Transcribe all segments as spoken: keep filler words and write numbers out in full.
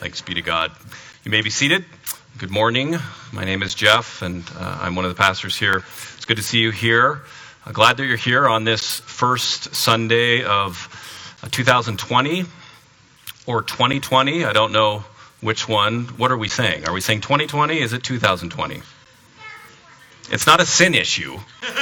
Thanks be to God. You may be seated. Good morning. My name is Jeff, and uh, I'm one of the pastors here. It's good to see you here. I'm glad that you're here on this first Sunday of uh, two thousand twenty or twenty twenty. I don't know which one. What are we saying? Are we saying twenty twenty? Is it two thousand twenty? It's not a sin issue.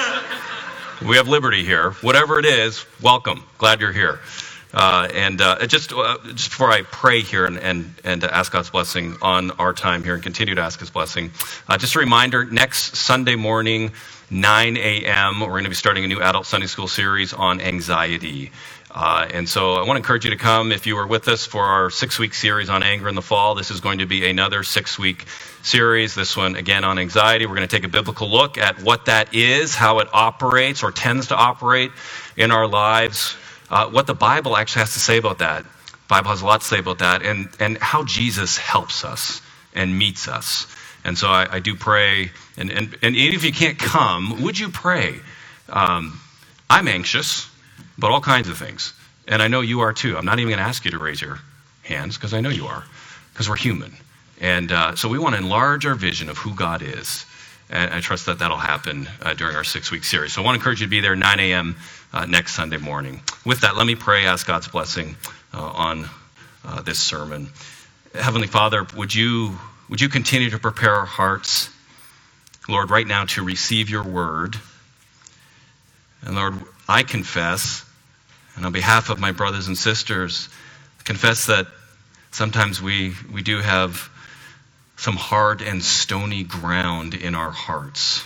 We have liberty here. Whatever it is, welcome. Glad you're here. Uh, and uh, just uh, just before I pray here and, and, and to ask God's blessing on our time here and continue to ask His blessing, uh, just a reminder, next Sunday morning, nine a.m., we're going to be starting a new adult Sunday school series on anxiety. Uh, and so I want to encourage you to come if you were with us for our six-week series on anger in the fall. This is going to be another six-week series, this one again on anxiety. We're going to take a biblical look at what that is, how it operates or tends to operate in our lives. Uh, what the Bible actually has to say about that. The Bible has a lot to say about that, and, and how Jesus helps us and meets us. And so I, I do pray, and, and, and even if you can't come, would you pray? Um, I'm anxious about all kinds of things, and I know you are too. I'm not even going to ask you to raise your hands, because I know you are, because we're human. And uh, so we want to enlarge our vision of who God is, and I trust that that'll happen uh, during our six-week series. So I want to encourage you to be there nine a.m., Uh, next Sunday morning. With that, let me pray, ask God's blessing uh, on uh, this sermon. Heavenly Father, would you would you continue to prepare our hearts, Lord, right now to receive your word. And Lord, I confess, and on behalf of my brothers and sisters, confess that sometimes we, we do have some hard and stony ground in our hearts.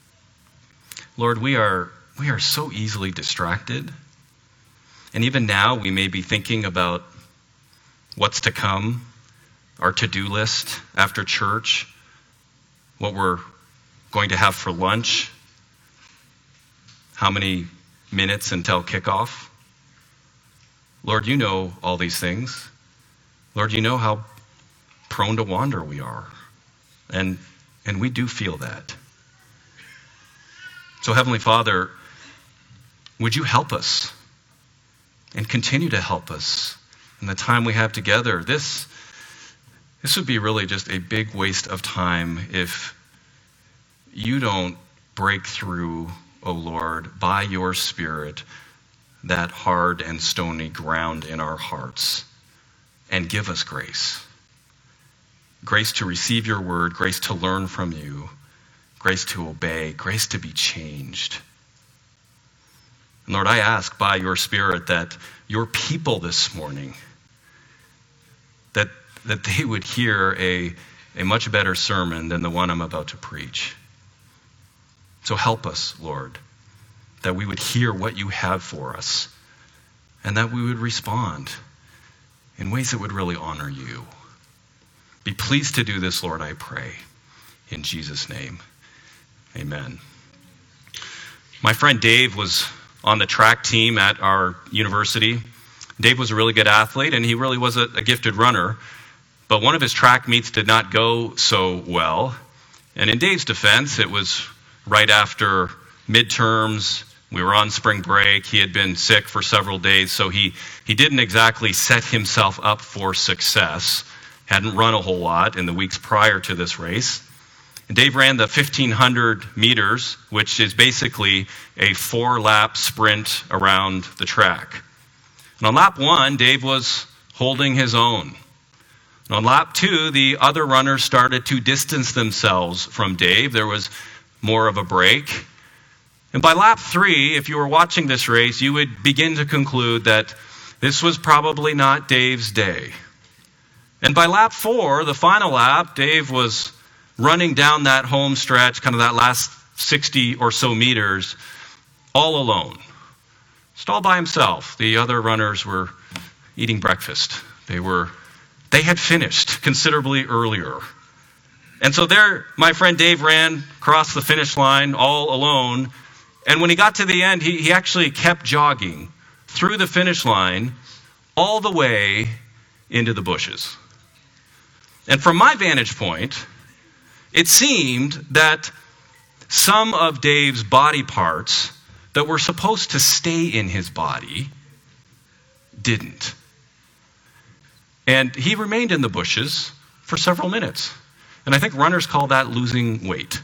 Lord, we are We are so easily distracted. And even now, we may be thinking about what's to come, our to-do list after church, what we're going to have for lunch, how many minutes until kickoff. Lord, you know all these things. Lord, you know how prone to wander we are. And, and we do feel that. So, Heavenly Father, would you help us and continue to help us in the time we have together? This, this would be really just a big waste of time if you don't break through, O Lord, by your Spirit, that hard and stony ground in our hearts and give us grace. Grace to receive your word, grace to learn from you, grace to obey, grace to be changed. And Lord, I ask by your Spirit that your people this morning, that that they would hear a, a much better sermon than the one I'm about to preach. So help us, Lord, that we would hear what you have for us and that we would respond in ways that would really honor you. Be pleased to do this, Lord, I pray. In Jesus' name, amen. My friend Dave was on the track team at our university. Dave was a really good athlete, and he really was a, a gifted runner. But one of his track meets did not go so well. And in Dave's defense, it was right after midterms. We were on spring break. He had been sick for several days, so he, he didn't exactly set himself up for success. Hadn't run a whole lot in the weeks prior to this race. And Dave ran the fifteen hundred meters, which is basically a four-lap sprint around the track. And on lap one, Dave was holding his own. And on lap two, the other runners started to distance themselves from Dave. There was more of a break. And by lap three, if you were watching this race, you would begin to conclude that this was probably not Dave's day. And by lap four, the final lap, Dave was running down that home stretch, kind of that last sixty or so meters, all alone. Just all by himself. The other runners were eating breakfast. They were, they had finished considerably earlier. And so there, my friend Dave ran across the finish line all alone. And when he got to the end, he, he actually kept jogging through the finish line all the way into the bushes. And from my vantage point, it seemed that some of Dave's body parts that were supposed to stay in his body didn't. And he remained in the bushes for several minutes. And I think runners call that losing weight.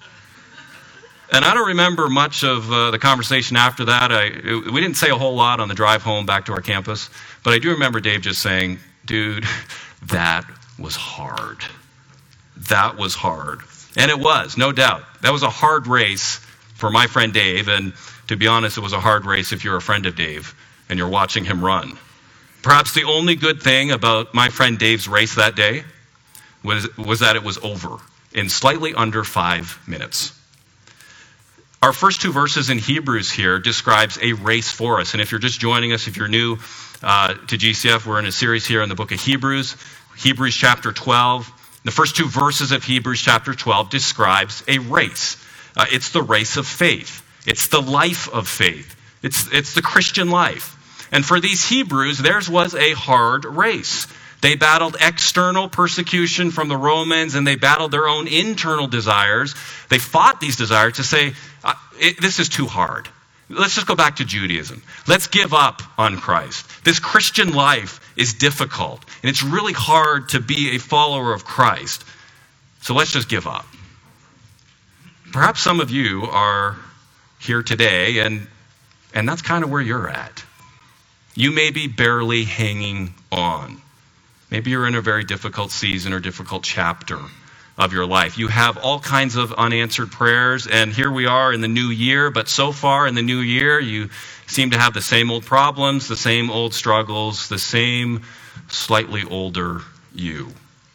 And I don't remember much of uh, the conversation after that. I, it, we didn't say a whole lot on the drive home back to our campus. But I do remember Dave just saying, dude, that was hard. That was hard. And it was, no doubt. That was a hard race for my friend Dave. And to be honest, it was a hard race if you're a friend of Dave and you're watching him run. Perhaps the only good thing about my friend Dave's race that day was, was that it was over in slightly under five minutes. Our first two verses in Hebrews here describes a race for us. And if you're just joining us, if you're new uh, to G C F, we're in a series here in the book of Hebrews, Hebrews chapter twelve. The first two verses of Hebrews chapter twelve describes a race. Uh, it's the race of faith. It's the life of faith. It's, it's the Christian life. And for these Hebrews, theirs was a hard race. They battled external persecution from the Romans, and they battled their own internal desires. They fought these desires to say, uh, it, this is too hard. Let's just go back to Judaism. Let's give up on Christ. This Christian life is difficult, and it's really hard to be a follower of Christ. So let's just give up. Perhaps some of you are here today, and, and that's kind of where you're at. You may be barely hanging on. Maybe you're in a very difficult season or difficult chapter of your life. You have all kinds of unanswered prayers, and here we are in the new year, but so far in the new year, you seem to have the same old problems, the same old struggles, the same slightly older you.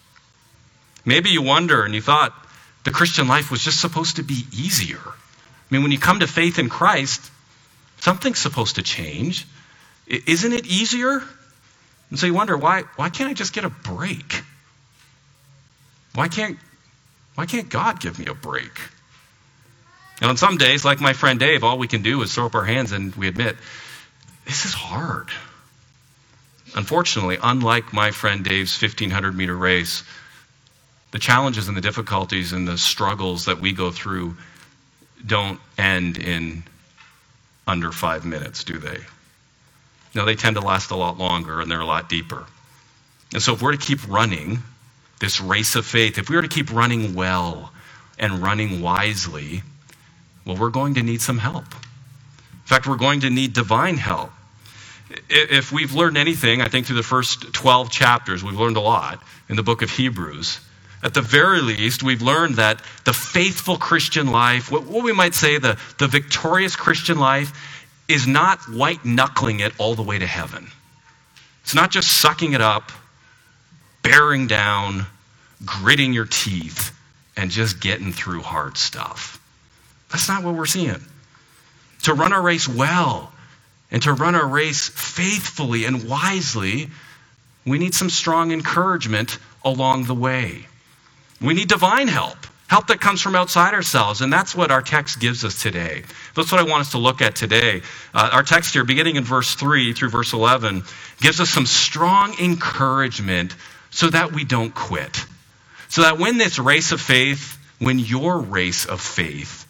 Maybe you wonder and you thought the Christian life was just supposed to be easier. I mean, when you come to faith in Christ, something's supposed to change. Isn't it easier? And so you wonder, why why can't I just get a break? Why can't why can't God give me a break? And on some days, like my friend Dave, all we can do is throw up our hands and we admit, this is hard. Unfortunately, unlike my friend Dave's fifteen hundred meter race, the challenges and the difficulties and the struggles that we go through don't end in under five minutes, do they? No, they tend to last a lot longer, and they're a lot deeper. And so if we're to keep running this race of faith, if we are to keep running well and running wisely, well, we're going to need some help. In fact, we're going to need divine help. If we've learned anything, I think through the first twelve chapters, we've learned a lot in the book of Hebrews. At the very least, we've learned that the faithful Christian life, what we might say the, the victorious Christian life, is not white-knuckling it all the way to heaven. It's not just sucking it up, bearing down, gritting your teeth, and just getting through hard stuff. That's not what we're seeing. To run our race well and to run our race faithfully and wisely, we need some strong encouragement along the way. We need divine help. Help that comes from outside ourselves, and that's what our text gives us today. That's what I want us to look at today. Uh, our text here, beginning in verse three through verse eleven, gives us some strong encouragement so that we don't quit. So that when this race of faith, when your race of faith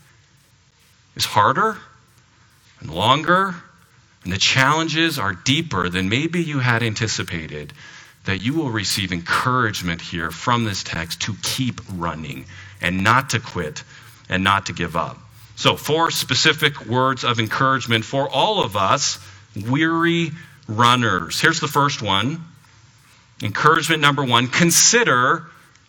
is harder and longer, and the challenges are deeper than maybe you had anticipated, that you will receive encouragement here from this text to keep running and not to quit and not to give up. So four specific words of encouragement for all of us weary runners. Here's the first one. Encouragement number one, consider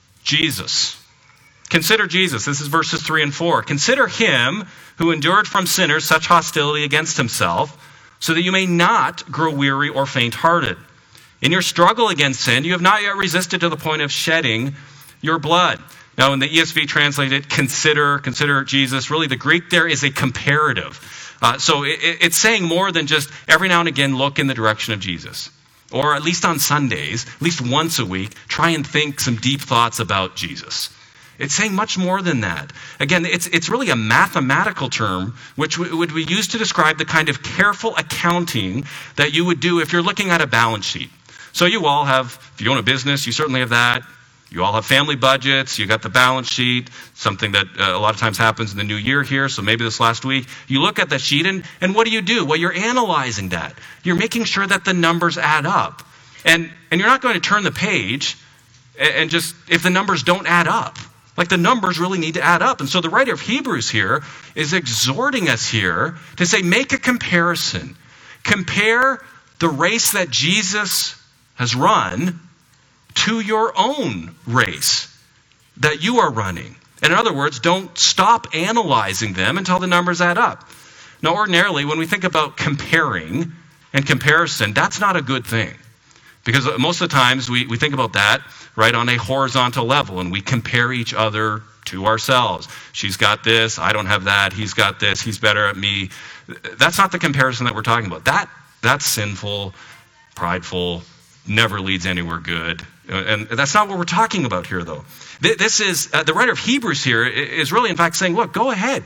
Jesus. Consider Jesus. This is verses three and four. Consider him who endured from sinners such hostility against himself, so that you may not grow weary or faint-hearted. In your struggle against sin, you have not yet resisted to the point of shedding your blood. Now, in the E S V translated, consider, consider Jesus. Really, the Greek there is a comparative. Uh, so it, it's saying more than just every now and again look in the direction of Jesus. Or at least on Sundays, at least once a week, try and think some deep thoughts about Jesus. It's saying much more than that. Again, it's it's really a mathematical term which w- would be used to describe the kind of careful accounting that you would do if you're looking at a balance sheet. So you all have, if you own a business, you certainly have that. You all have family budgets. You got the balance sheet, something that uh, a lot of times happens in the new year here. So maybe this last week, you look at that sheet and, and what do you do? Well, you're analyzing that. You're making sure that the numbers add up. And, and you're not going to turn the page and, and just, if the numbers don't add up. Like the numbers really need to add up. And so the writer of Hebrews here is exhorting us here to say, make a comparison. Compare the race that Jesus has run to your own race that you are running. And in other words, don't stop analyzing them until the numbers add up. Now, ordinarily, when we think about comparing and comparison, that's not a good thing. Because most of the times we, we think about that, right, on a horizontal level, and we compare each other to ourselves. She's got this, I don't have that, he's got this, he's better at me. That's not the comparison that we're talking about. That That's sinful, prideful, never leads anywhere good. And that's not what we're talking about here, though. This is, uh, the writer of Hebrews here is really, in fact, saying, look, go ahead.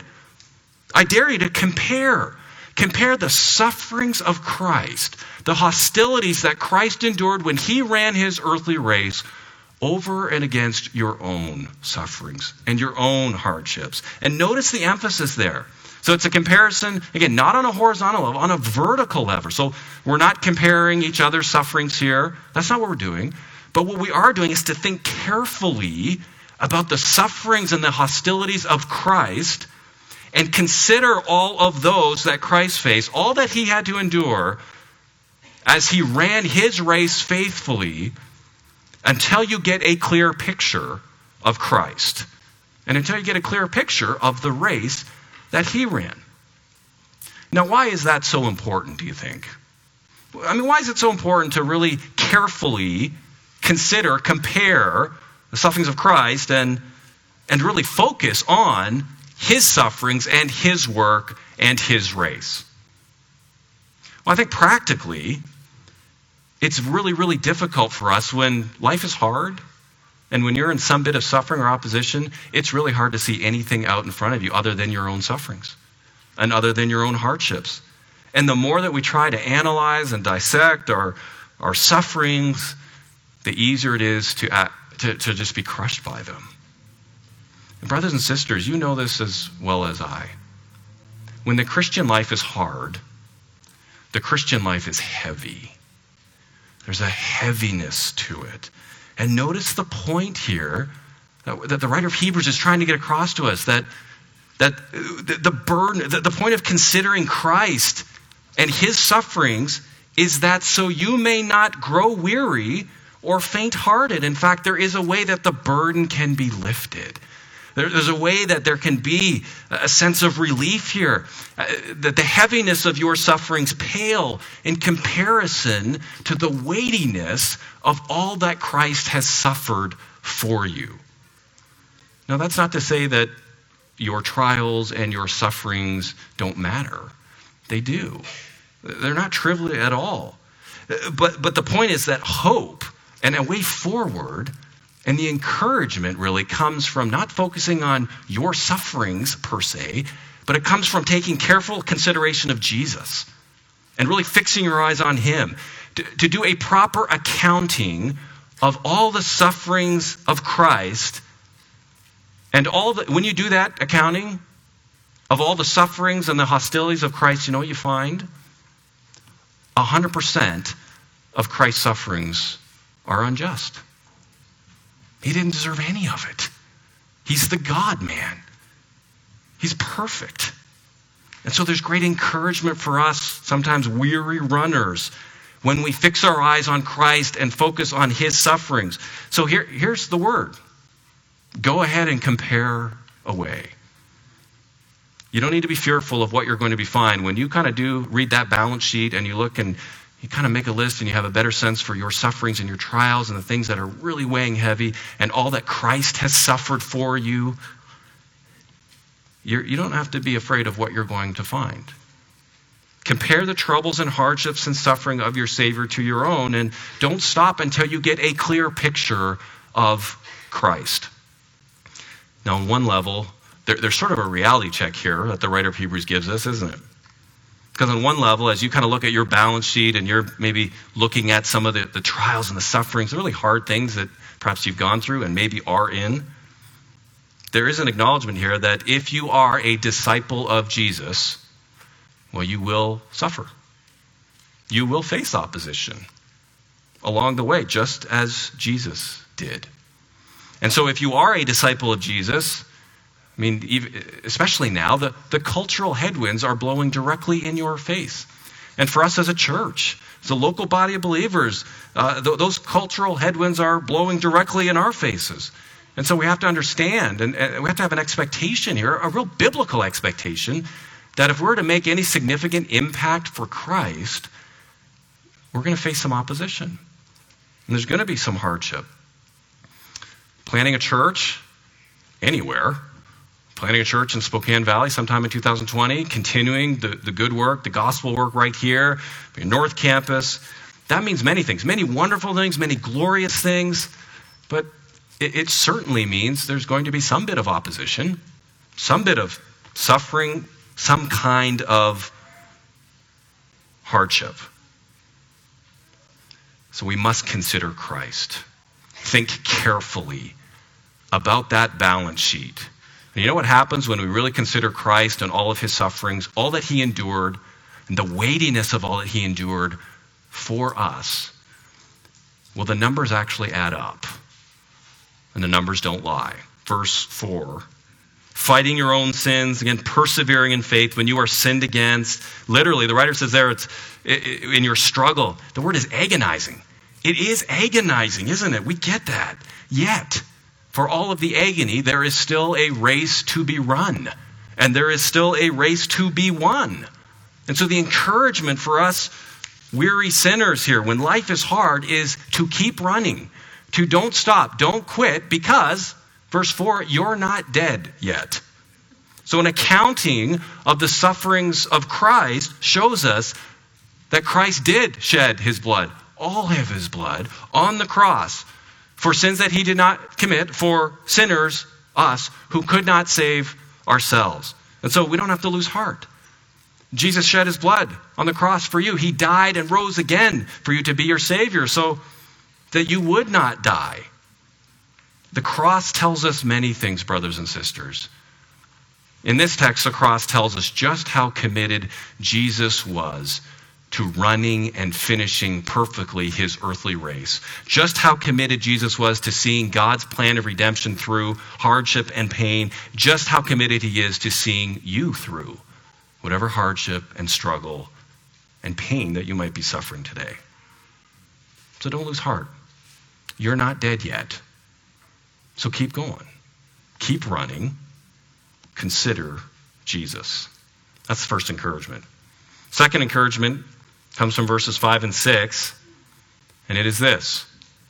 I dare you to compare. Compare the sufferings of Christ, the hostilities that Christ endured when he ran his earthly race, over and against your own sufferings and your own hardships. And notice the emphasis there. So it's a comparison, again, not on a horizontal level, on a vertical level. So we're not comparing each other's sufferings here. That's not what we're doing. But what we are doing is to think carefully about the sufferings and the hostilities of Christ and consider all of those that Christ faced, all that he had to endure as he ran his race faithfully, until you get a clear picture of Christ. And until you get a clear picture of the race that he ran. Now, why is that so important, do you think? I mean, why is it so important to really carefully consider, compare the sufferings of Christ and, and really focus on his sufferings and his work and his race? Well, I think practically, it's really, really difficult for us when life is hard and when you're in some bit of suffering or opposition. It's really hard to see anything out in front of you other than your own sufferings and other than your own hardships. And the more that we try to analyze and dissect our, our sufferings, the easier it is to, uh, to, to just be crushed by them. And brothers and sisters, you know this as well as I. When the Christian life is hard, the Christian life is heavy. There's a heaviness to it. And notice the point here that, that the writer of Hebrews is trying to get across to us, that, that the, the burden, the, the point of considering Christ and his sufferings is that so you may not grow weary or faint-hearted. In fact, there is a way that the burden can be lifted. There's a way that there can be a sense of relief here, uh, that the heaviness of your sufferings pale in comparison to the weightiness of all that Christ has suffered for you. Now, that's not to say that your trials and your sufferings don't matter. They do. They're not trivial at all. But, but the point is that hope and a way forward and the encouragement really comes from not focusing on your sufferings per se, but it comes from taking careful consideration of Jesus and really fixing your eyes on him. To, to do a proper accounting of all the sufferings of Christ, and all the, when you do that accounting of all the sufferings and the hostilities of Christ, you know what you find? one hundred percent of Christ's sufferings are unjust. He didn't deserve any of it. He's the God-man. He's perfect. And so there's great encouragement for us, sometimes weary runners, when we fix our eyes on Christ and focus on his sufferings. So here, here's the word. Go ahead and compare away. You don't need to be fearful of what you're going to be finding. When you kind of do read that balance sheet and you look and you kind of make a list and you have a better sense for your sufferings and your trials and the things that are really weighing heavy and all that Christ has suffered for you, you're, you don't have to be afraid of what you're going to find. Compare the troubles and hardships and suffering of your Savior to your own, and don't stop until you get a clear picture of Christ. Now, on one level, there, there's sort of a reality check here that the writer of Hebrews gives us, isn't it? Because on one level, as you kind of look at your balance sheet and you're maybe looking at some of the, the trials and the sufferings, the really hard things that perhaps you've gone through and maybe are in, there is an acknowledgement here that if you are a disciple of Jesus, well, you will suffer. You will face opposition. along the way, just as Jesus did. And so if you are a disciple of Jesus, I mean, especially now, the, the cultural headwinds are blowing directly in your face. And for us as a church, as a local body of believers, uh, th- those cultural headwinds are blowing directly in our faces. And so we have to understand, and, and we have to have an expectation here, a real biblical expectation, that if we're to make any significant impact for Christ, we're going to face some opposition. And there's going to be some hardship. Planting a church anywhere, planting a church in Spokane Valley sometime in two thousand twenty, continuing the, the good work, the gospel work right here, your North Campus, that means many things, many wonderful things, many glorious things, but it, it certainly means there's going to be some bit of opposition, some bit of suffering, some kind of hardship. So we must consider Christ. Think carefully about that balance sheet. And you know what happens when we really consider Christ and all of his sufferings, all that he endured, and the weightiness of all that he endured for us? Well, the numbers actually add up. And the numbers don't lie. Verse four. Fighting your own sins, again, persevering in faith when you are sinned against. Literally, the writer says there, it's in your struggle. The word is agonizing. It is agonizing, isn't it? We get that. Yet, for all of the agony, there is still a race to be run. And there is still a race to be won. And so the encouragement for us weary sinners here, when life is hard, is to keep running. To don't stop, don't quit, because, verse four, you're not dead yet. So an accounting of the sufferings of Christ shows us that Christ did shed his blood, all of his blood, on the cross for sins that he did not commit, for sinners, us, who could not save ourselves. And so we don't have to lose heart. Jesus shed his blood on the cross for you. He died and rose again for you to be your Savior so that you would not die. The cross tells us many things, brothers and sisters. In this text, the cross tells us just how committed Jesus was to running and finishing perfectly his earthly race. Just how committed Jesus was to seeing God's plan of redemption through hardship and pain. Just how committed he is to seeing you through whatever hardship and struggle and pain that you might be suffering today. So don't lose heart. You're not dead yet. So keep going. Keep running. Consider Jesus. That's the first encouragement. Second encouragement comes from verses five and six, and it is this: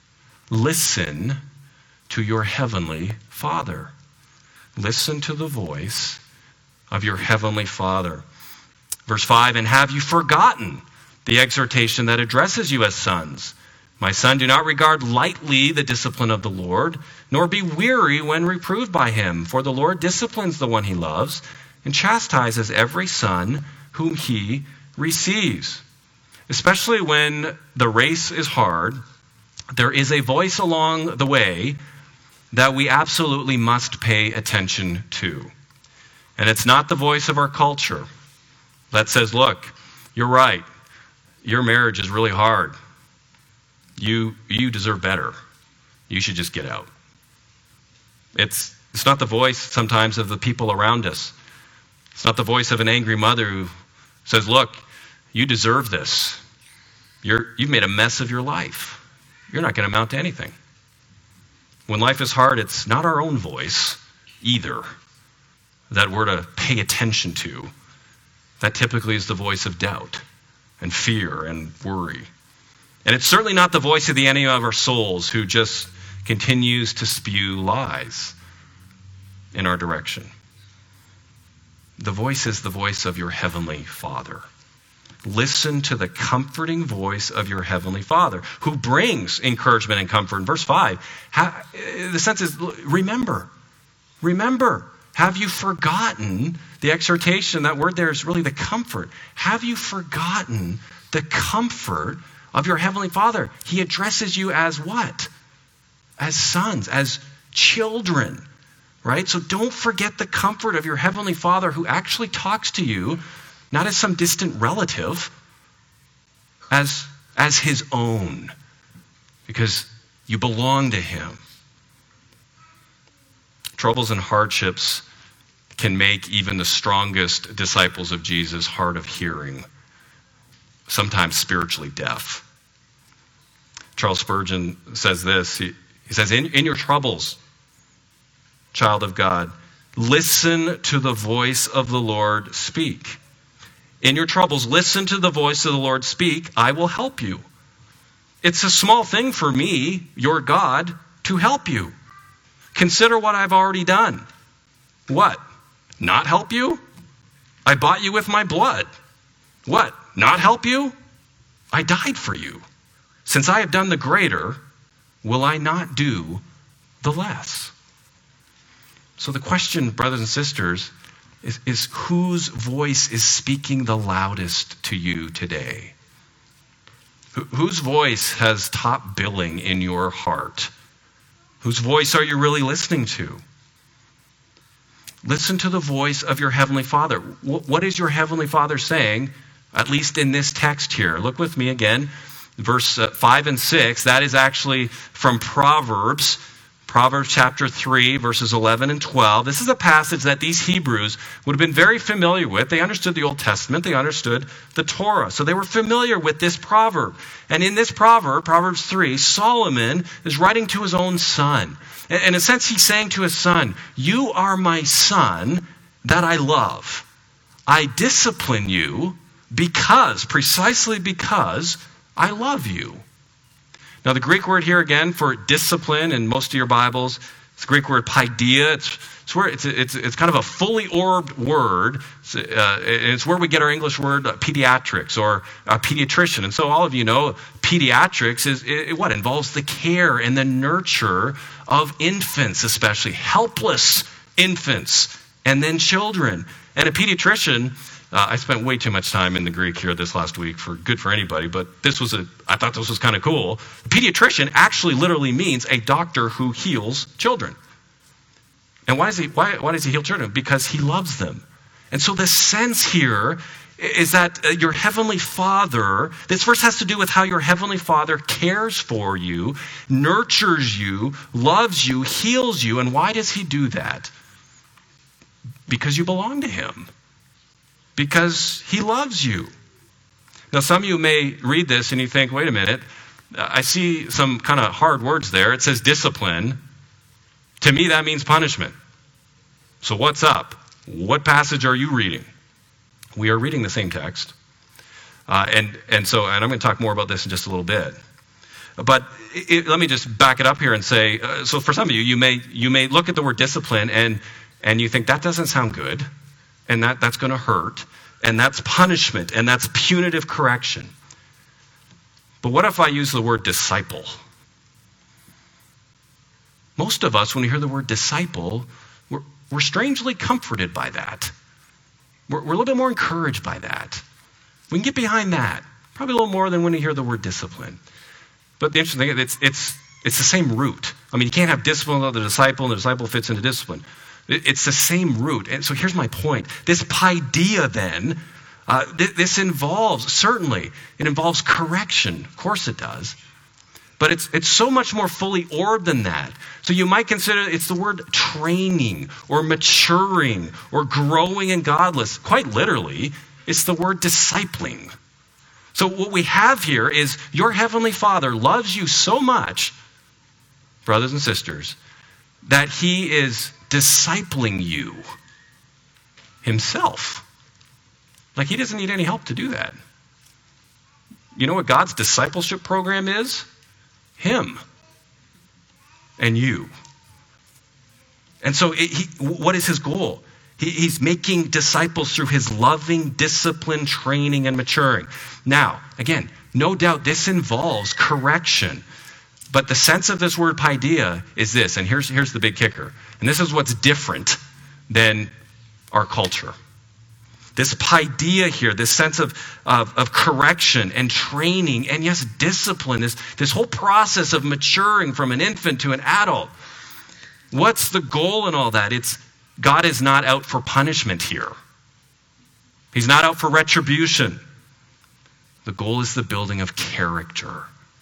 listen to your heavenly Father. Listen to the voice of your heavenly Father. Verse five, and have you forgotten the exhortation that addresses you as sons? My son, do not regard lightly the discipline of the Lord, nor be weary when reproved by him. For the Lord disciplines the one he loves, and chastises every son whom he receives. Especially when the race is hard, there is a voice along the way that we absolutely must pay attention to. And it's not the voice of our culture that says, look, you're right. Your marriage is really hard. You you deserve better. You should just get out. It's it's not the voice sometimes of the people around us. It's not the voice of an angry mother who says, look, you deserve this. You're, you've made a mess of your life. You're not going to amount to anything. When life is hard, it's not our own voice either that we're to pay attention to. That typically is the voice of doubt and fear and worry. And it's certainly not the voice of the enemy of our souls who just continues to spew lies in our direction. The voice is the voice of your heavenly Father. Listen to the comforting voice of your heavenly Father, who brings encouragement and comfort. In verse five, ha, the sense is, remember, remember. Have you forgotten the exhortation? That word there is really the comfort. Have you forgotten the comfort of your heavenly Father? He addresses you as what? As sons, as children, right? So don't forget the comfort of your heavenly Father, who actually talks to you not as some distant relative, as, as his own, because you belong to him. Troubles and hardships can make even the strongest disciples of Jesus hard of hearing, sometimes spiritually deaf. Charles Spurgeon says this. He, he says, in, in your troubles, child of God, listen to the voice of the Lord speak. In your troubles, listen to the voice of the Lord speak. I will help you. It's a small thing for me, your God, to help you. Consider what I've already done. What? Not help you? I bought you with my blood. What? Not help you? I died for you. Since I have done the greater, will I not do the less? So the question, brothers and sisters, is, is whose voice is speaking the loudest to you today? Wh- whose voice has top billing in your heart? Whose voice are you really listening to? Listen to the voice of your Heavenly Father. Wh- what is your Heavenly Father saying, at least in this text here? Look with me again, verse uh, five and six. That is actually from Proverbs. Proverbs chapter three, verses eleven and twelve. This is a passage that these Hebrews would have been very familiar with. They understood the Old Testament. They understood the Torah. So they were familiar with this proverb. And in this proverb, Proverbs three, Solomon is writing to his own son. And in a sense, he's saying to his son, you are my son that I love. I discipline you because, precisely because, I love you. Now, the Greek word here again for discipline in most of your Bibles, it's the Greek word paideia. It's it's where it's it's it's kind of a fully orbed word. It's, uh, it's where we get our English word uh, pediatrics or a pediatrician. And so all of you know, pediatrics is it, what involves the care and the nurture of infants, especially helpless infants, and then children. And a pediatrician. Uh, I spent way too much time in the Greek here this last week for good for anybody, but this was a, I thought this was kind of cool. A pediatrician actually literally means a doctor who heals children. And why does he, why, why does he heal children? Because he loves them. And so the sense here is that uh, your Heavenly Father, this verse has to do with how your Heavenly Father cares for you, nurtures you, loves you, heals you. And why does he do that? Because you belong to him. Because he loves you. Now, some of you may read this and you think, wait a minute, I see some kind of hard words there. It says discipline. To me, that means punishment. So what's up? What passage are you reading? We are reading the same text. Uh, and, and so, and I'm going to talk more about this in just a little bit. But it, let me just back it up here and say, uh, so for some of you, you may you may look at the word discipline and, and you think, that doesn't sound good. And that, that's going to hurt. And that's punishment. And that's punitive correction. But what if I use the word disciple? Most of us, when we hear the word disciple, we're, we're strangely comforted by that. We're, we're a little bit more encouraged by that. We can get behind that. Probably a little more than when we hear the word discipline. But the interesting thing is it's, it's, it's the same root. I mean, you can't have discipline without the disciple, and the disciple fits into discipline. It's the same root. And so here's my point. This paideia then, uh, th- this involves, certainly, it involves correction. Of course it does. But it's it's so much more fully orbed than that. So you might consider it's the word training or maturing or growing in godless. Quite literally, it's the word discipling. So what we have here is your Heavenly Father loves you so much, brothers and sisters, that he is discipling you himself. Like he doesn't need any help to do that. You know what God's discipleship program is? Him and you. And so it, he, what is his goal? He, he's making disciples through his loving discipline, training, and maturing. Now, again, no doubt this involves correction. But the sense of this word paideia is this, and here's, here's the big kicker. And this is what's different than our culture. This paideia here, this sense of, of, of correction and training and yes, discipline, this, this whole process of maturing from an infant to an adult. What's the goal in all that? It's God is not out for punishment here. He's not out for retribution. The goal is the building of character.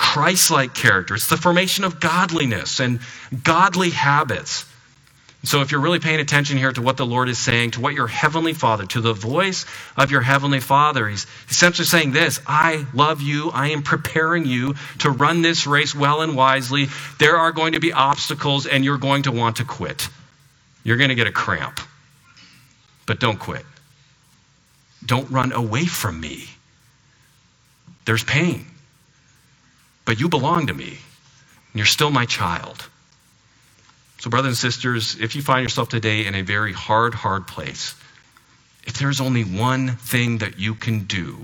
Christ-like character. It's the formation of godliness and godly habits. So if you're really paying attention here to what the Lord is saying, to what your Heavenly Father, to the voice of your Heavenly Father, He's essentially saying this: I love you. I am preparing you to run this race well and wisely. There are going to be obstacles and you're going to want to quit. You're going to get a cramp. But don't quit. Don't run away from me. There's pain. But you belong to me. And you're still my child. So brothers and sisters, if you find yourself today in a very hard, hard place, if there's only one thing that you can do,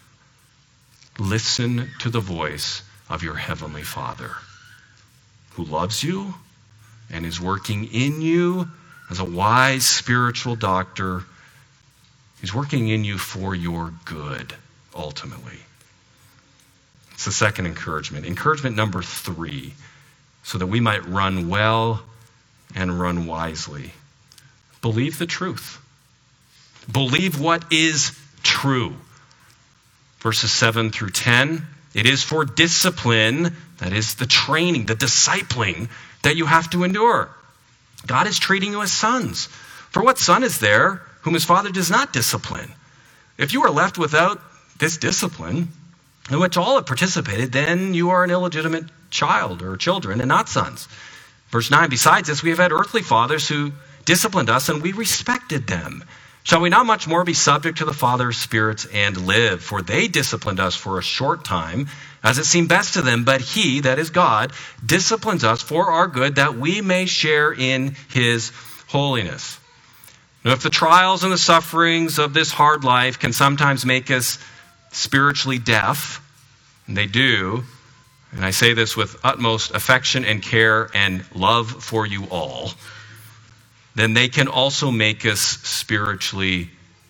listen to the voice of your Heavenly Father, who loves you and is working in you as a wise spiritual doctor. He's working in you for your good, ultimately. It's the second encouragement. Encouragement number three, so that we might run well and run wisely. Believe the truth. Believe what is true. Verses seven through ten, it is for discipline, that is the training, the discipling, that you have to endure. God is treating you as sons. For what son is there whom his father does not discipline? If you are left without this discipline, in which all have participated, then you are an illegitimate child or children and not sons. Verse nine, besides this, we have had earthly fathers who disciplined us and we respected them. Shall we not much more be subject to the Father of spirits and live? For they disciplined us for a short time, as it seemed best to them, but he, that is God, disciplines us for our good, that we may share in his holiness. Now, if the trials and the sufferings of this hard life can sometimes make us spiritually deaf, and they do, and I say this with utmost affection and care and love for you all, then they can also make us spiritually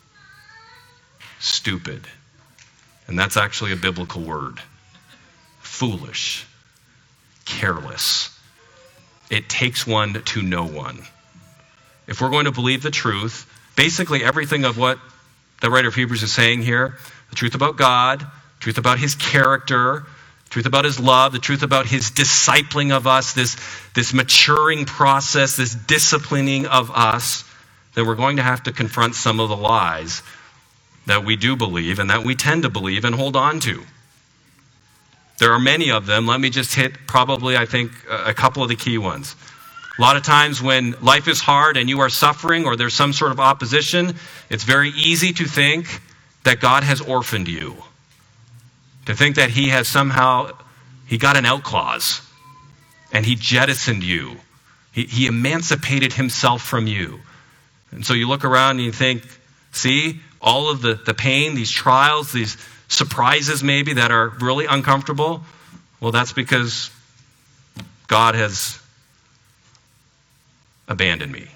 stupid. And that's actually a biblical word. Foolish. Careless. It takes one to know one. If we're going to believe the truth, basically everything of what the writer of Hebrews is saying here, the truth about God, truth about his character, truth about his love, the truth about his discipling of us, this, this maturing process, this disciplining of us, then we're going to have to confront some of the lies that we do believe and that we tend to believe and hold on to. There are many of them. Let me just hit probably, I think, a couple of the key ones. A lot of times when life is hard and you are suffering or there's some sort of opposition, it's very easy to think that God has orphaned you. To think that he has somehow, he got an out clause and he jettisoned you. He, he emancipated himself from you. And so you look around and you think, see, all of the, the pain, these trials, these surprises maybe that are really uncomfortable. Well, that's because God has abandoned me.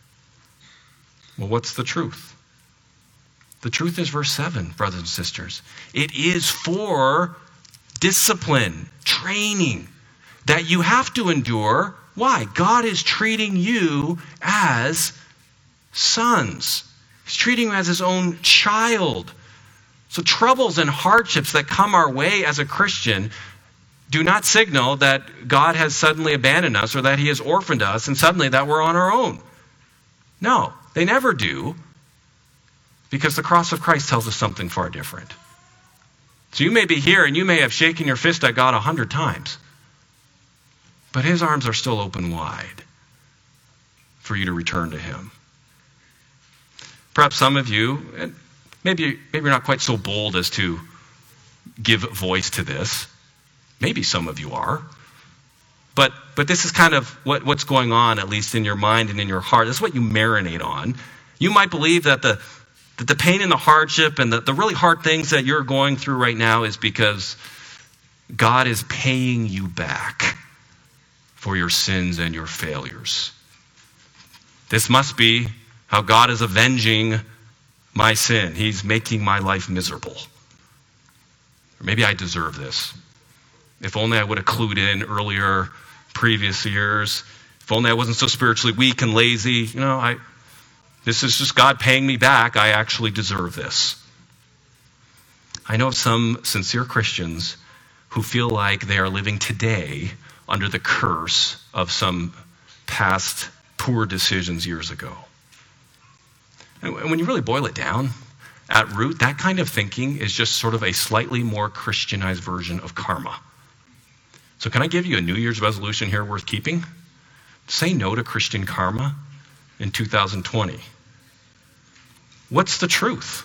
Well, what's the truth? The truth is verse seven, brothers and sisters. It is for discipline, training, that you have to endure. Why? God is treating you as sons. He's treating you as his own child. So troubles and hardships that come our way as a Christian do not signal that God has suddenly abandoned us or that he has orphaned us and suddenly that we're on our own. No, they never do. Because the cross of Christ tells us something far different. So you may be here and you may have shaken your fist at God a hundred times. But his arms are still open wide for you to return to him. Perhaps some of you, and maybe, maybe you're not quite so bold as to give voice to this. Maybe some of you are. But but this is kind of what, what's going on, at least in your mind and in your heart. This is what you marinate on. You might believe that the that the pain and the hardship and the, the really hard things that you're going through right now is because God is paying you back for your sins and your failures. This must be how God is avenging my sin. He's making my life miserable. Or maybe I deserve this. If only I would have clued in earlier, previous years. If only I wasn't so spiritually weak and lazy. You know, I... This is just God paying me back. I actually deserve this. I know of some sincere Christians who feel like they are living today under the curse of some past poor decisions years ago. And when you really boil it down, at root, that kind of thinking is just sort of a slightly more Christianized version of karma. So can I give you a New Year's resolution here worth keeping? Say no to Christian karma in two thousand twenty. What's the truth?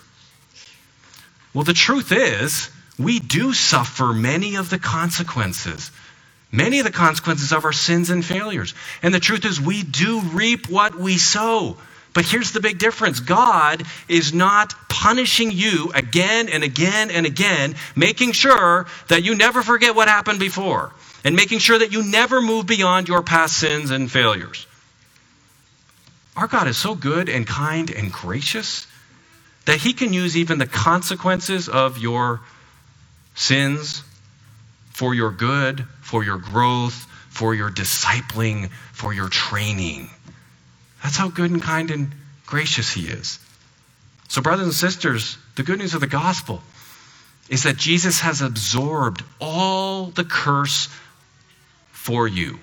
Well, the truth is, we do suffer many of the consequences. Many of the consequences of our sins and failures. And the truth is, we do reap what we sow. But here's the big difference. God is not punishing you again and again and again, making sure that you never forget what happened before, and making sure that you never move beyond your past sins and failures. Our God is so good and kind and gracious that he can use even the consequences of your sins for your good, for your growth, for your discipling, for your training. That's how good and kind and gracious he is. So brothers and sisters, the good news of the gospel is that Jesus has absorbed all the curse for you.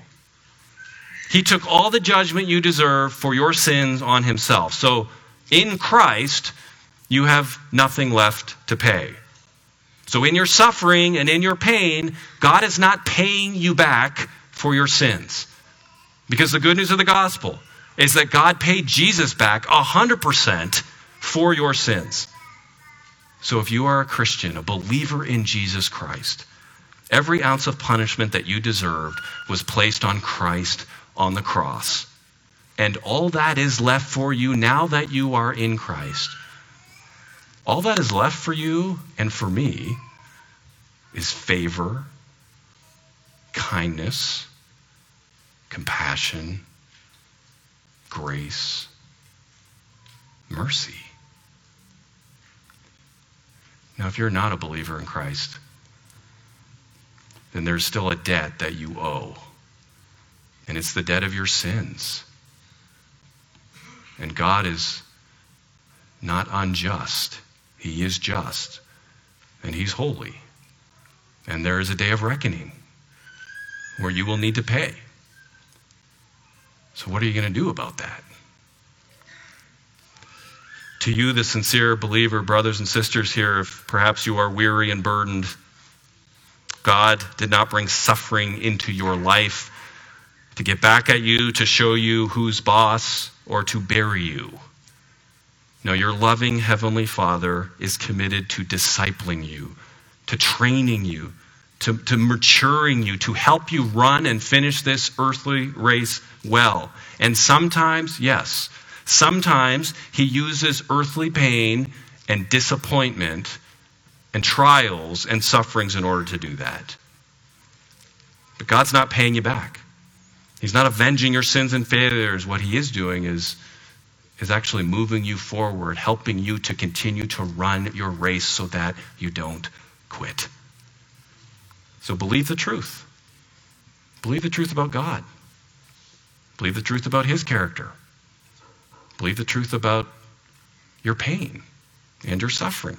He took all the judgment you deserve for your sins on himself. So in Christ, you have nothing left to pay. So in your suffering and in your pain, God is not paying you back for your sins. Because the good news of the gospel is that God paid Jesus back one hundred percent for your sins. So if you are a Christian, a believer in Jesus Christ, every ounce of punishment that you deserved was placed on Christ on the cross. And all that is left for you now that you are in Christ, all that is left for you and for me is favor, kindness, compassion, grace, mercy. Now, if you're not a believer in Christ, then there's still a debt that you owe. And it's the debt of your sins. And God is not unjust. He is just. And he's holy. And there is a day of reckoning where you will need to pay. So what are you going to do about that? To you, the sincere believer, brothers and sisters here, if perhaps you are weary and burdened, God did not bring suffering into your life to get back at you, to show you who's boss, or to bury you. No, your loving Heavenly Father is committed to discipling you, to training you, to, to maturing you, to help you run and finish this earthly race well. And sometimes, yes, sometimes he uses earthly pain and disappointment and trials and sufferings in order to do that. But God's not paying you back. He's not avenging your sins and failures. What he is doing is, is actually moving you forward, helping you to continue to run your race so that you don't quit. So believe the truth. Believe the truth about God. Believe the truth about his character. Believe the truth about your pain and your suffering.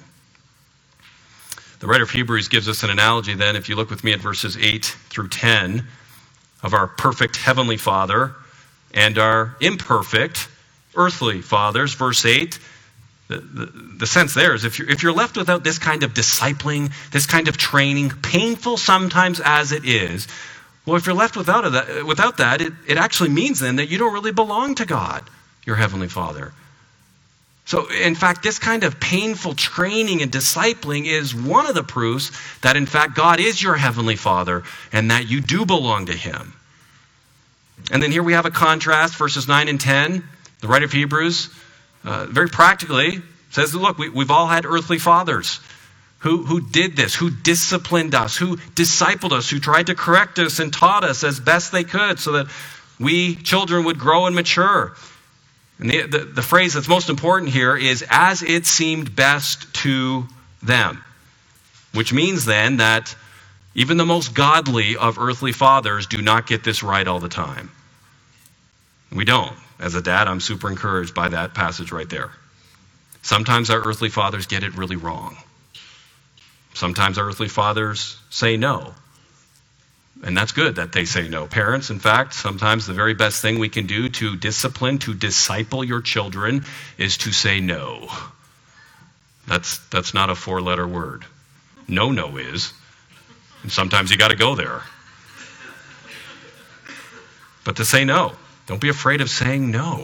The writer of Hebrews gives us an analogy then, if you look with me at verses eight through ten, of our perfect heavenly Father and our imperfect earthly fathers. Verse eight, the, the, the sense there is if you're, if you're left without this kind of discipling, this kind of training, painful sometimes as it is, well, if you're left without that, without that it, it actually means then that you don't really belong to God, your heavenly Father. So, in fact, this kind of painful training and discipling is one of the proofs that, in fact, God is your heavenly Father and that you do belong to him. And then here we have a contrast, verses nine and ten. The writer of Hebrews, uh, very practically, says, look, we, we've all had earthly fathers who, who did this, who disciplined us, who discipled us, who tried to correct us and taught us as best they could so that we children would grow and mature. And the, the, the phrase that's most important here is, as it seemed best to them. Which means then that even the most godly of earthly fathers do not get this right all the time. We don't. As a dad, I'm super encouraged by that passage right there. Sometimes our earthly fathers get it really wrong. Sometimes our earthly fathers say no And that's good that they say no. Parents, in fact, sometimes the very best thing we can do to discipline, to disciple your children is to say no. That's that's not a four-letter word. No, no is. And sometimes you got to go there. But to say no. Don't be afraid of saying no.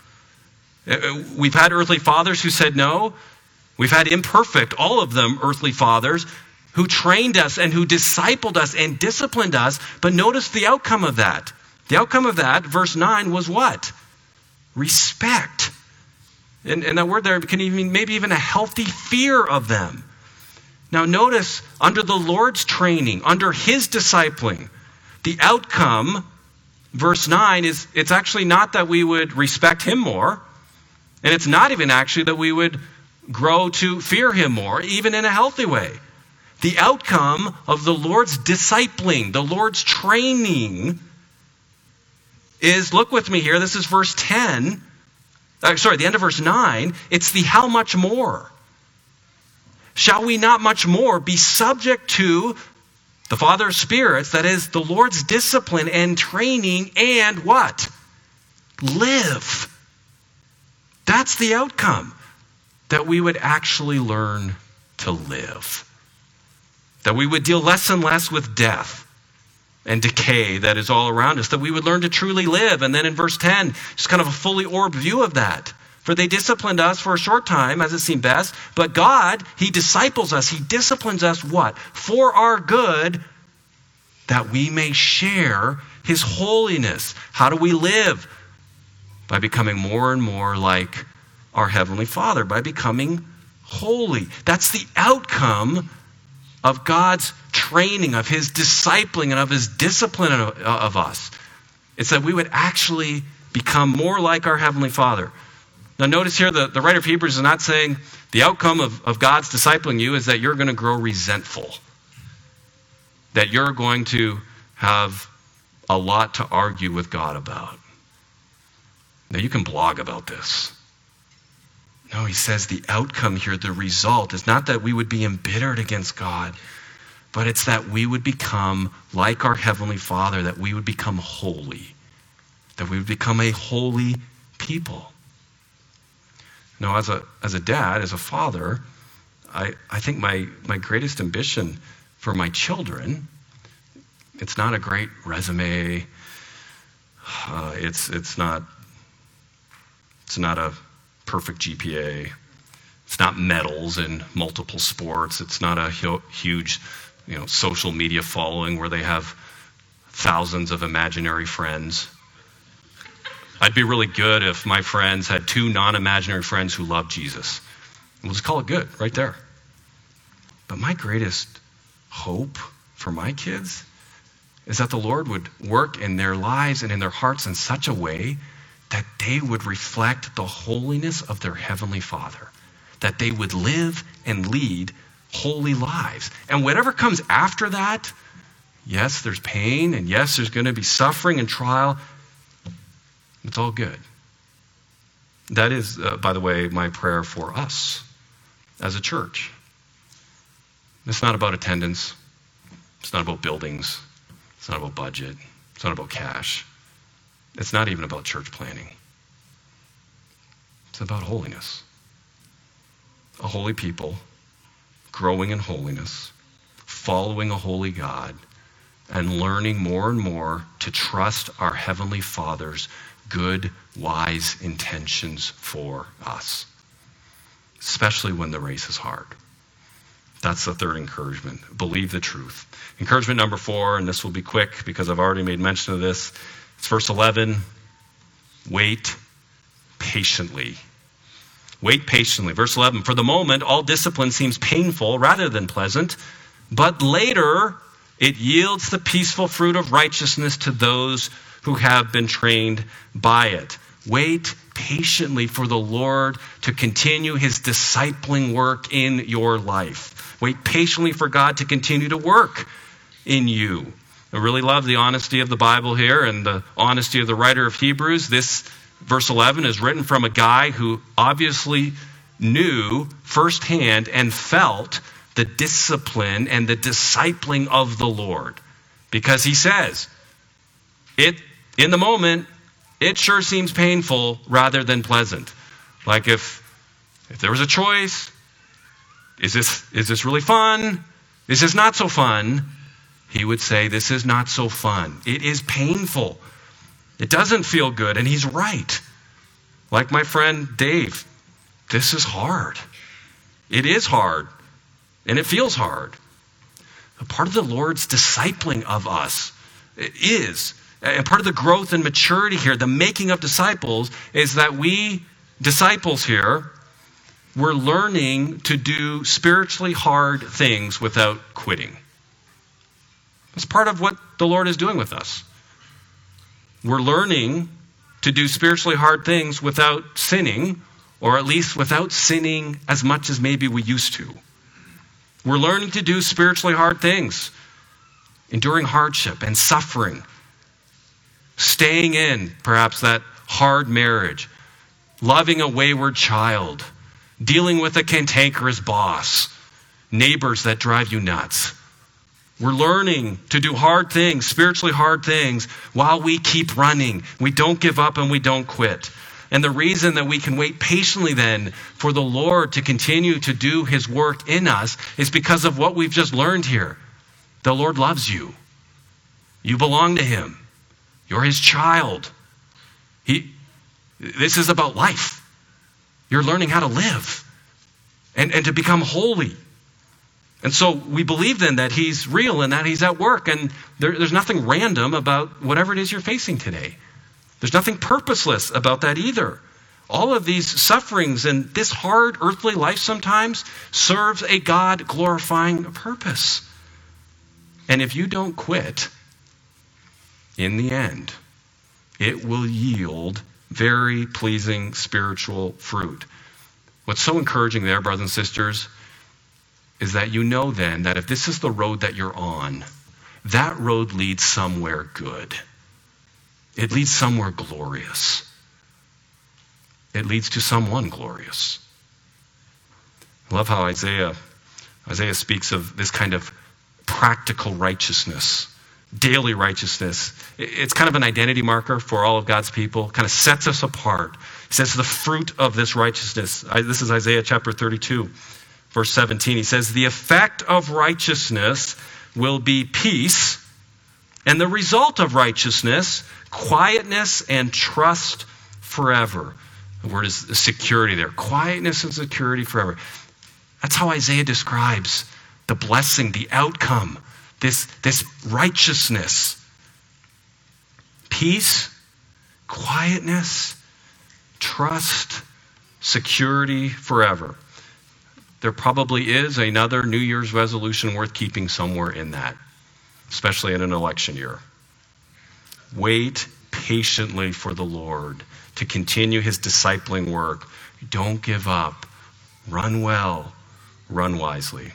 We've had earthly fathers who said no. We've had imperfect, all of them earthly fathers, who trained us and who discipled us and disciplined us. But notice the outcome of that. The outcome of that, verse nine, was what? Respect. And, and that word there can even maybe even a healthy fear of them. Now notice, under the Lord's training, under his discipling, the outcome, verse nine, is it's actually not that we would respect him more. And it's not even actually that we would grow to fear him more, even in a healthy way. The outcome of the Lord's discipling, the Lord's training is, look with me here, this is verse ten. Uh, sorry, the end of verse nine. It's the how much more. Shall we not much more be subject to the Father of spirits, that is the Lord's discipline and training, and what? Live. That's the outcome. That we would actually learn to live. That we would deal less and less with death and decay that is all around us. That we would learn to truly live. And then in verse ten, just kind of a fully orbed view of that. For they disciplined us for a short time, as it seemed best. But God, he disciples us. He disciplines us what? For our good, that we may share his holiness. How do we live? By becoming more and more like our Heavenly Father. By becoming holy. That's the outcome of God's training, of his discipling, and of his discipline of, of us. It's that we would actually become more like our Heavenly Father. Now notice here, the, the writer of Hebrews is not saying the outcome of, of God's discipling you is that you're going to grow resentful. That you're going to have a lot to argue with God about. Now you can blog about this. No, he says the outcome here, the result, is not that we would be embittered against God, but it's that we would become like our Heavenly Father, that we would become holy, that we would become a holy people. Now, as a as a dad, as a father, I, I think my, my greatest ambition for my children, it's not a great resume, uh, it's it's not it's not a perfect G P A. It's not medals in multiple sports. It's not a huge, you know, social media following where they have thousands of imaginary friends. I'd be really good if my friends had two non-imaginary friends who loved Jesus. We'll just call it good right there. But my greatest hope for my kids is that the Lord would work in their lives and in their hearts in such a way that they would reflect the holiness of their Heavenly Father, that they would live and lead holy lives. And whatever comes after that, yes, there's pain, and yes, there's going to be suffering and trial. It's all good. That is, uh, by the way, my prayer for us as a church. It's not about attendance. It's not about buildings. It's not about budget. It's not about cash. It's not even about church planning. It's about holiness. A holy people, growing in holiness, following a holy God, and learning more and more to trust our Heavenly Father's good, wise intentions for us, especially when the race is hard. That's the third encouragement. Believe the truth. Encouragement number four, and this will be quick because I've already made mention of this. It's verse eleven. Wait patiently. Wait patiently. Verse eleven. For the moment, all discipline seems painful rather than pleasant, but later it yields the peaceful fruit of righteousness to those who have been trained by it. Wait patiently for the Lord to continue his discipling work in your life. Wait patiently for God to continue to work in you. I really love the honesty of the Bible here and the honesty of the writer of Hebrews. This verse eleven is written from a guy who obviously knew firsthand and felt the discipline and the discipling of the Lord, Because he says, it in the moment, it sure seems painful rather than pleasant. Like if if there was a choice, is this is this really fun? Is this not so fun? He would say, this is not so fun. It is painful. It doesn't feel good, and he's right. Like my friend Dave, this is hard. It is hard, and it feels hard. A part of the Lord's discipling of us is, and part of the growth and maturity here, the making of disciples, is that we, disciples here, we're learning to do spiritually hard things without quitting. That's part of what the Lord is doing with us. We're learning to do spiritually hard things without sinning, or at least without sinning as much as maybe we used to. We're learning to do spiritually hard things, enduring hardship and suffering, staying in perhaps that hard marriage, loving a wayward child, dealing with a cantankerous boss, neighbors that drive you nuts. We're learning to do hard things, spiritually hard things, while we keep running. We don't give up and we don't quit. And the reason that we can wait patiently then for the Lord to continue to do his work in us is because of what we've just learned here. The Lord loves you. You belong to him. You're his child. He, this is about life. You're learning how to live and, and to become holy. And so we believe then that he's real and that he's at work. And there, there's nothing random about whatever it is you're facing today. There's nothing purposeless about that either. All of these sufferings and this hard earthly life sometimes serves a God-glorifying purpose. And if you don't quit, in the end, it will yield very pleasing spiritual fruit. What's so encouraging there, brothers and sisters, is that you know then that if this is the road that you're on, that road leads somewhere good. It leads somewhere glorious. It leads to someone glorious. I love how Isaiah, Isaiah speaks of this kind of practical righteousness, daily righteousness. It's kind of an identity marker for all of God's people, kind of sets us apart. He says the fruit of this righteousness. This is Isaiah chapter thirty-two. Verse seventeen, he says, the effect of righteousness will be peace, and the result of righteousness, quietness and trust forever. The word is security there. Quietness and security forever. That's how Isaiah describes the blessing, the outcome, this, this righteousness. Peace, quietness, trust, security forever. There probably is another New Year's resolution worth keeping somewhere in that, especially in an election year. Wait patiently for the Lord to continue his discipling work. Don't give up. Run well. Run wisely.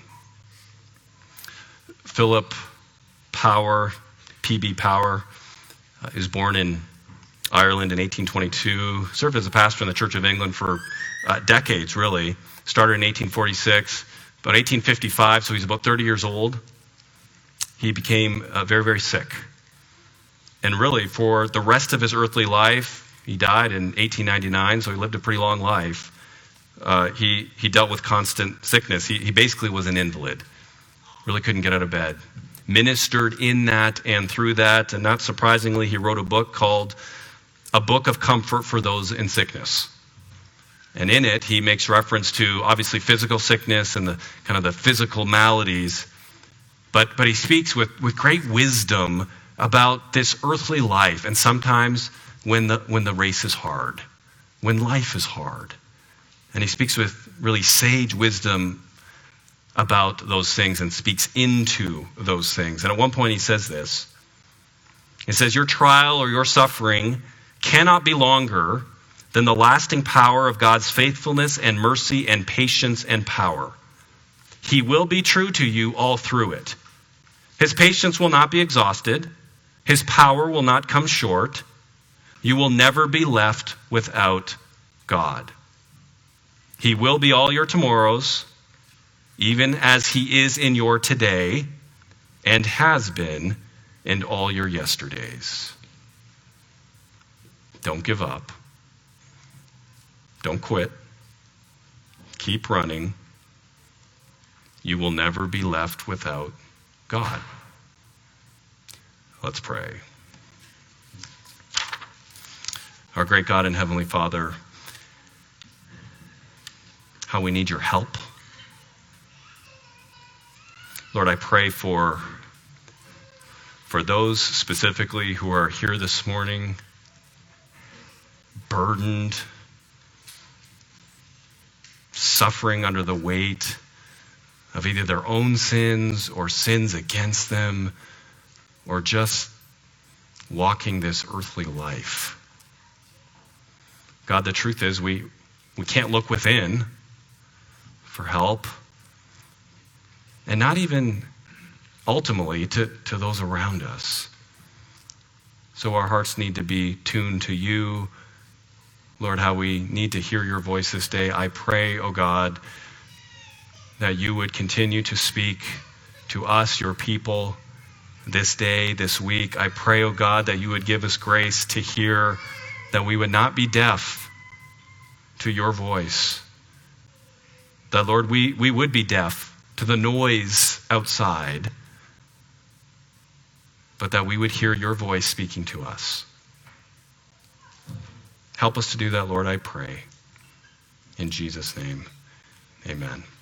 Philip Power, P B Power, uh, is born in Ireland in eighteen twenty-two, served as a pastor in the Church of England for uh, decades, really. Started in eighteen forty-six, about eighteen fifty-five, so he's about thirty years old. He became uh, very, very sick. And really, for the rest of his earthly life, he died in eighteen ninety-nine, so he lived a pretty long life. Uh, he, he dealt with constant sickness. He, he basically was an invalid. Really couldn't get out of bed. Ministered in that and through that, and not surprisingly, he wrote a book called A Book of Comfort for Those in Sickness. And in it, he makes reference to, obviously, physical sickness and the kind of the physical maladies. But but he speaks with, with great wisdom about this earthly life, and sometimes when the when the race is hard, when life is hard. And he speaks with really sage wisdom about those things and speaks into those things. And at one point he says this. He says, your trial or your suffering cannot be longer than the lasting power of God's faithfulness and mercy and patience and power. He will be true to you all through it. His patience will not be exhausted. His power will not come short. You will never be left without God. He will be all your tomorrows, even as he is in your today and has been and all your yesterdays. Don't give up. Don't quit. Keep running. You will never be left without God. Let's pray. Our great God and Heavenly Father, how we need your help. Lord, I pray for, for those specifically who are here this morning, burdened, suffering under the weight of either their own sins or sins against them, or just walking this earthly life. God, the truth is we, we can't look within for help, and not even ultimately to, to those around us. So our hearts need to be tuned to you. Lord, how we need to hear your voice this day. I pray, oh God, that you would continue to speak to us, your people, this day, this week. I pray, oh God, that you would give us grace to hear, that we would not be deaf to your voice. That, Lord, we, we would be deaf to the noise outside, but that we would hear your voice speaking to us. Help us to do that, Lord, I pray. In Jesus' name, amen.